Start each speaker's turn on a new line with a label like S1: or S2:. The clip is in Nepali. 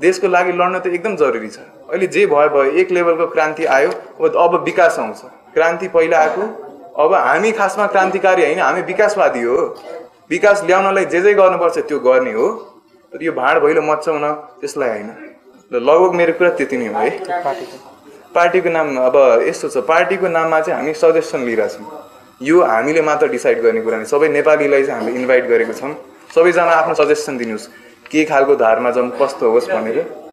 S1: देशको लागि लड्न त एकदम जरुरी छ। अहिले जे भयो एक लेभलको क्रान्ति आयो, अब विकास आउँछ। क्रान्ति पहिला आएको, अब हामी खासमा क्रान्तिकारी होइन, हामी विकासवादी हो। विकास ल्याउनलाई जे गर्नुपर्छ त्यो गर्ने हो। तर यो भाँड भैलो मचाउन त्यसलाई होइन। लगभग मेरो कुरा त्यति नै हो है। पार्टीको नाम अब यस्तो छ, पार्टीको नाममा चाहिँ हामी सजेसन लिइरहेछौँ। यो हामीले मात्र डिसाइड गर्ने कुरा नि। सबै नेपालीलाई चाहिँ हामीले इन्भाइट गरेको छौँ। सबैजना आफ्नो सजेसन दिनुहोस्, के खालको धारमा जाउँ, कस्तो होस् भनेर।